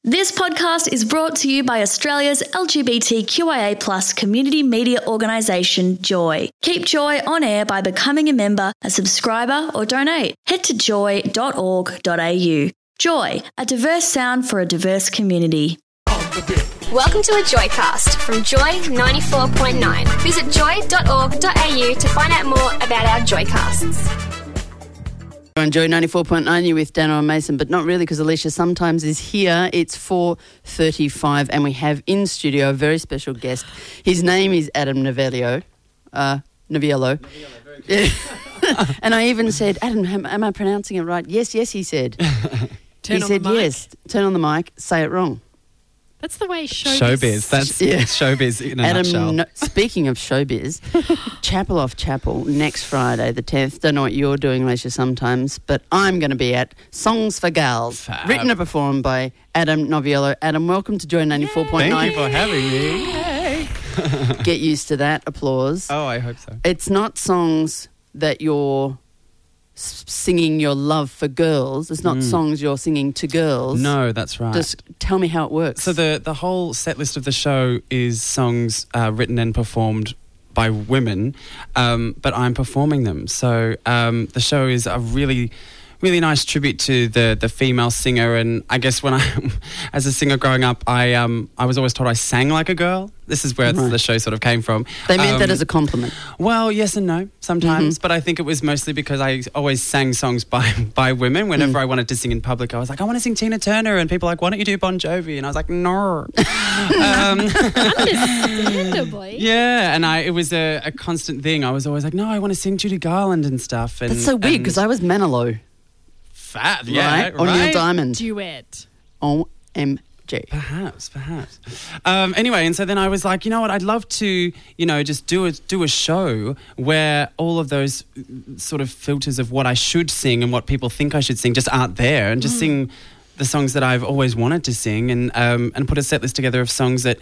This podcast is brought to you by Australia's LGBTQIA+ community media organisation, Joy. Keep Joy on air by becoming a member, a subscriber or donate. Head to joy.org.au. Joy, a diverse sound for a diverse community. Welcome to a Joycast from Joy 94.9. Visit joy.org.au to find out more about our Joycasts. On Joy 94.9, you're with Dano and Mason, but not really because Alicia sometimes is here. It's 4:35 and we have in studio a very special guest. His name is Adam Novello. Novello. Yeah. And I even said, Adam, am I pronouncing it right? Yes, he said. Turn on the mic. Yes. Turn on the mic, say it wrong. That's the way showbiz. That's showbiz in a nutshell. Speaking of showbiz, Chapel Off Chapel next Friday, the 10th. Don't know what you're doing, Alicia, sometimes, but I'm going to be at Songs for Gals, Fab. written and performed by Adam Novello. Adam, welcome to Joy 94.9. Thank you for having me. Get used to that applause. Oh, I hope so. It's not songs that you're singing your love for girls. It's not songs you're singing to girls. No, that's right. Just tell me how it works. So the whole set list of the show is songs written and performed by women, but I'm performing them. So the show is a really nice tribute to the female singer. And I guess when as a singer growing up, I was always told I sang like a girl. This is where the show sort of came from. They meant that as a compliment. Well, yes and no sometimes, but I think it was mostly because I always sang songs by women. Whenever I wanted to sing in public, I was like, I want to sing Tina Turner, and people were like, why don't you do Bon Jovi? And I was like, no. Understandably. Yeah, and it was a constant thing. I was always like, no, I want to sing Judy Garland and stuff. And, That's so weird because I was Manilow. Fat, yeah, right? Or Neil Diamond. Duet. OMG. Perhaps. Anyway, and so then I was like, you know what? I'd love to, just do a show where all of those sort of filters of what I should sing and what people think I should sing just aren't there, and just sing the songs that I've always wanted to sing, and put a set list together of songs that,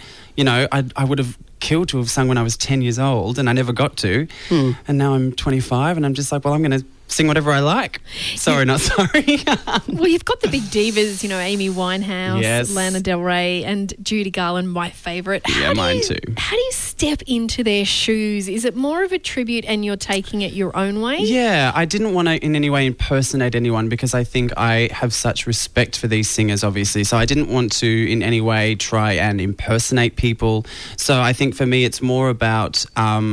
I would have killed to have sung when I was 10 years old, and I never got to. And now I'm 25, and I'm just like, well, I'm going to sing whatever I like. Sorry, not sorry. Well, you've got the big divas, Amy Winehouse, Yes. Lana Del Rey, and Judy Garland, my favourite. Yeah, mine too. How do you step into their shoes? Is it more of a tribute and you're taking it your own way? Yeah, I didn't want to in any way impersonate anyone because I think I have such respect for these singers, obviously. So I didn't want to in any way try and impersonate people. So I think for me it's more about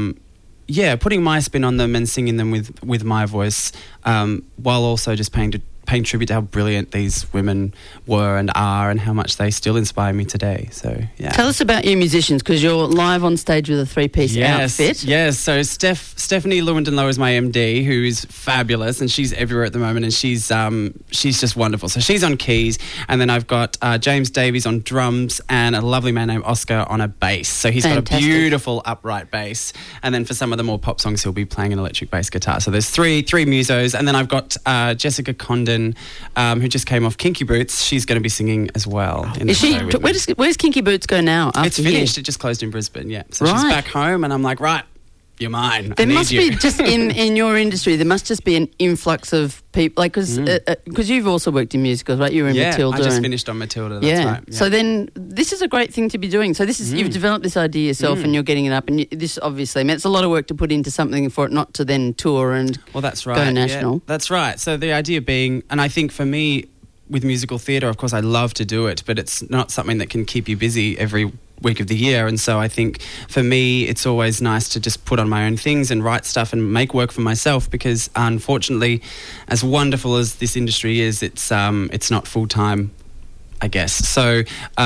putting my spin on them and singing them with my voice, while also just paying tribute to how brilliant these women were and are, and how much they still inspire me today. So, yeah. Tell us about your musicians, because you're live on stage with a three-piece outfit. Yes, so Stephanie Lewandon-Lowe is my MD, who is fabulous, and she's everywhere at the moment, and she's just wonderful. So she's on keys, and then I've got James Davies on drums, and a lovely man named Oscar on a bass. So he's got a beautiful upright bass, and then for some of the more pop songs, he'll be playing an electric bass guitar. So there's three musos, and then I've got Jessica Condon, who just came off Kinky Boots. She's going to be singing as well. Where's Kinky Boots go now? It's finished. It just closed in Brisbane, yeah. So she's back home, and I'm like, right, you're mine. There must be just in your industry, there must just be an influx of people, like because you've also worked in musicals, right? You were in Matilda. I just finished on Matilda. That's right. Yeah. So then this is a great thing to be doing. So this is you've developed this idea yourself, and you're getting it up, and this obviously it's a lot of work to put into something for it not to then tour and that's right. go national. Yeah, that's right. So the idea being, and I think for me with musical theatre, of course, I love to do it, but it's not something that can keep you busy every week of the year. And so I think for me it's always nice to just put on my own things and write stuff and make work for myself, because unfortunately, as wonderful as this industry is, it's not full-time, I guess. So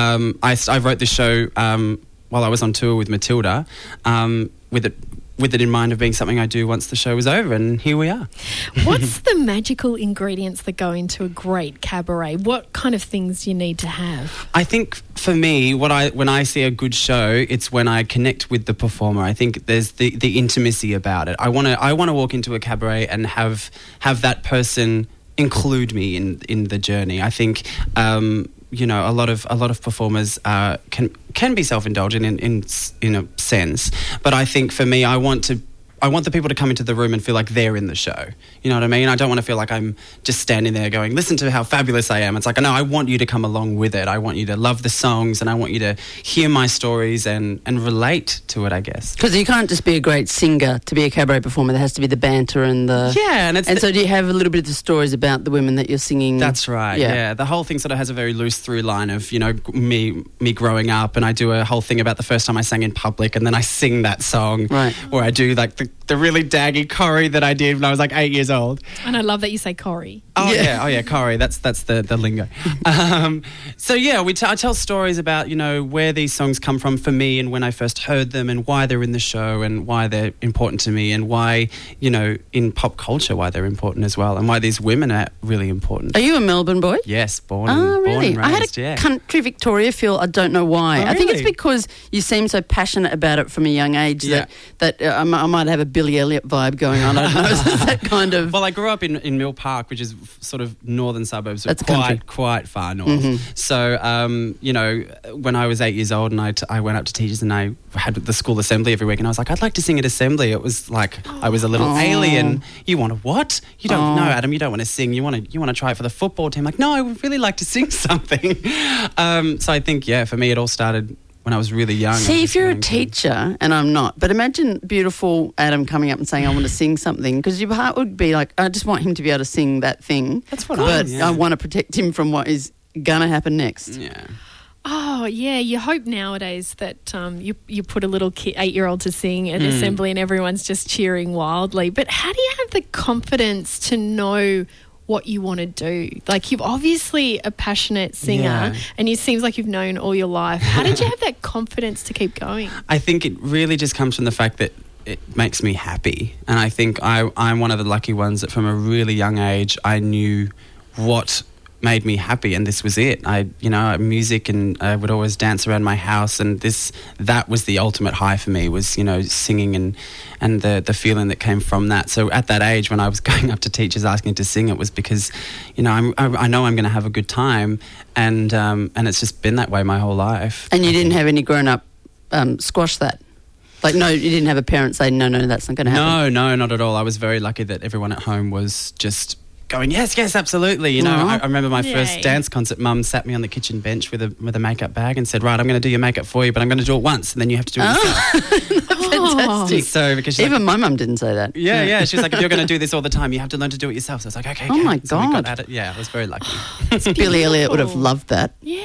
I wrote this show while I was on tour with Matilda, with it in mind of being something I do once the show was over, and here we are. What's the magical ingredients that go into a great cabaret? What kind of things do you need to have? I think for me, when I see a good show, it's when I connect with the performer. I think there's the intimacy about it. I want to walk into a cabaret and have that person include me in the journey. I think a lot of performers can be self-indulgent in a sense, but I think for me, I want I want the people to come into the room and feel like they're in the show. You know what I mean? I don't want to feel like I'm just standing there going, listen to how fabulous I am. It's like, no, I want you to come along with it. I want you to love the songs, and I want you to hear my stories and relate to it, I guess. Because you can't just be a great singer to be a cabaret performer. There has to be the banter and the... Yeah. And so do you have a little bit of the stories about the women that you're singing? That's right, yeah. The whole thing sort of has a very loose through line of, you know, me growing up, and I do a whole thing about the first time I sang in public, and then I sing that song. Right. Or I do like the really daggy Corrie that I did when I was like 8 years old. And I love that you say Corrie. Oh yeah, Corrie. That's the lingo. So yeah, I tell stories about, you know, where these songs come from for me, and when I first heard them, and why they're in the show, and why they're important to me, and why, you know, in pop culture, why they're important as well, and why these women are really important. Are you a Melbourne boy? Yes, born really? and raised. I had a country Victoria feel. I don't know why. Oh, I think it's really? because you seem so passionate about it from a young age that I might have a Billy Elliot vibe going on. I don't know. Is that kind of... Well, I grew up in Mill Park, which is sort of northern suburbs, That's country. quite far north. So, you know, when I was 8 years old and I went up to teachers and I had the school assembly every week, and I was like, I'd like to sing at assembly. It was like I was a little alien. You want to what? You don't know, Adam. You don't want to sing. You want to try it for the football team. Like, no, I would really like to sing something. So I think, for me, it all started when I was really young. See, if you're a teacher, and I'm not, but imagine beautiful Adam coming up and saying, I want to sing something, because your heart would be like, I just want him to be able to sing that thing. That's what But I want to protect him from what is going to happen next. Yeah. Oh, yeah. You hope nowadays that you put a little 8-year-old to sing at assembly and everyone's just cheering wildly. But how do you have the confidence to know what you want to do? Like, you're obviously a passionate singer and it seems like you've known all your life. How did you have that confidence to keep going? I think it really just comes from the fact that it makes me happy. And I think I'm one of the lucky ones that from a really young age I knew what made me happy, and this was it. Music, and I would always dance around my house, and that was the ultimate high for me, was, you know, singing and the feeling that came from that. So at that age, when I was going up to teachers asking to sing, it was because, you know, I know I'm going to have a good time, and it's just been that way my whole life. And you didn't have any grown-up squash that? Like, no, you didn't have a parent say, no, that's not going to happen? No, not at all. I was very lucky that everyone at home was just going, yes, absolutely. You know, I remember my first dance concert, Mum sat me on the kitchen bench with a makeup bag and said, right, I'm going to do your makeup for you, but I'm going to do it once, and then you have to do it yourself. Fantastic. So, because even my mum didn't say that. Yeah. She was like, if you're going to do this all the time, you have to learn to do it yourself. So I was like, okay. Oh, my so we God. got at it. Yeah, I was very lucky. Billy Elliot would have loved that. Yeah.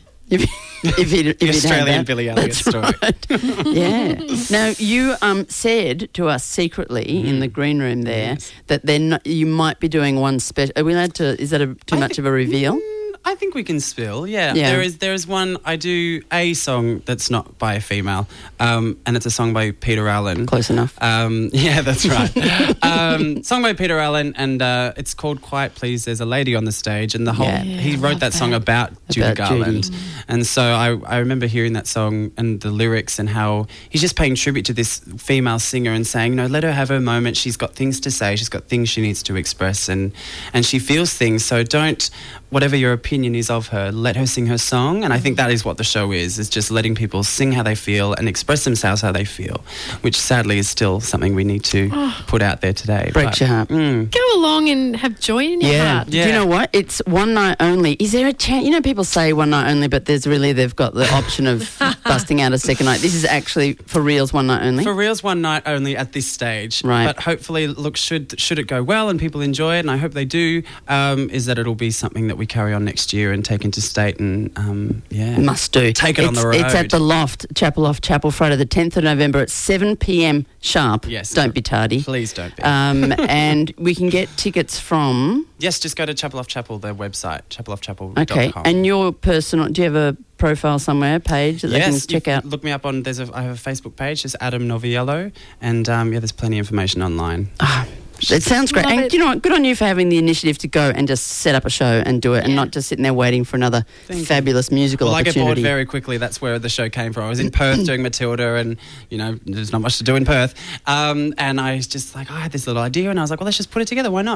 If he'd Australian had that. Billy Elliot That's story. Right. Yeah. Now, you said to us secretly in the green room there that you might be doing one special. Are we allowed to? Is that too much of a reveal? I think we can spill, yeah. There is one, I do a song that's not by a female, and it's a song by Peter Allen. Close enough. Yeah, that's right. Song by Peter Allen, and it's called Quiet Please. There's a lady on the stage, and he wrote that song about Judy Garland. Judy. And so I remember hearing that song and the lyrics, and how he's just paying tribute to this female singer and saying, you know, let her have her moment. She's got things to say. She's got things she needs to express, and she feels things. So don't, whatever your opinion is of her, let her sing her song. And I think that is what the show is just letting people sing how they feel and express themselves how they feel, which sadly is still something we need to put out there today. Breaks your heart. Go along and have joy in your heart. Do you know what? It's one night only. Is there a chance? You know, people say one night only, but they've got the option of busting out a second night. This is actually for reals one night only. For reals one night only at this stage. Right. But hopefully, look, should it go well and people enjoy it, and I hope they do, is that it'll be something that we carry on next year and take into state, and must do. Take it on the road. It's at the Loft, Chapel, Friday the 10th of November at 7 p.m. sharp. Yes. Don't be tardy. Please don't be. And we can get tickets from... Yes, just go to Chapel Off Chapel, their website, chapeloffchapel.com. Okay, and your personal... Do you have a profile somewhere, page that they can check out? Look me up on... I have a Facebook page, just Adam Noviello, and there's plenty of information online. It sounds great. And you know what? Good on you for having the initiative to go and just set up a show and do it, and not just sitting there waiting for another fabulous musical opportunity. I get bored very quickly. That's where the show came from. I was in Perth doing Matilda, and, you know, there's not much to do in Perth. And I was just like, I had this little idea, and I was like, well, let's just put it together. Why not?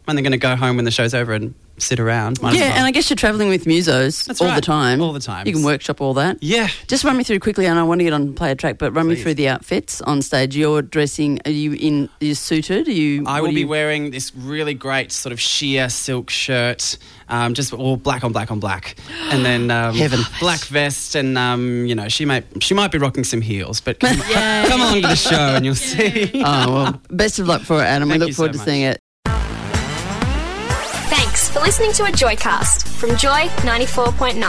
only going to go home when the show's over and sit around. Might as Yeah, well. and I guess you're travelling with musos That's all right. the time. All the time. You can workshop all that. Yeah. Just run me through quickly, and I want to get on and play a track, but run me Please. through the outfits on stage. You're dressing, are you suited? I will be wearing this really great sort of sheer silk shirt, just all black on black on black, and then Heaven. black vest, and she might be rocking some heels, but come on to the show and you'll see. Oh, well, best of luck for it, Adam. Thank we you look forward so to seeing it. Thanks for listening to a Joycast from Joy 94.9.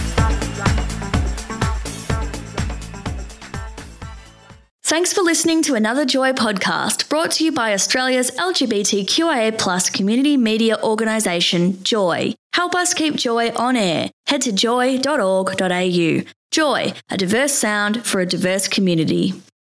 Thanks for listening to another Joy podcast brought to you by Australia's LGBTQIA+ community media organisation, Joy. Help us keep Joy on air. Head to joy.org.au. Joy, a diverse sound for a diverse community.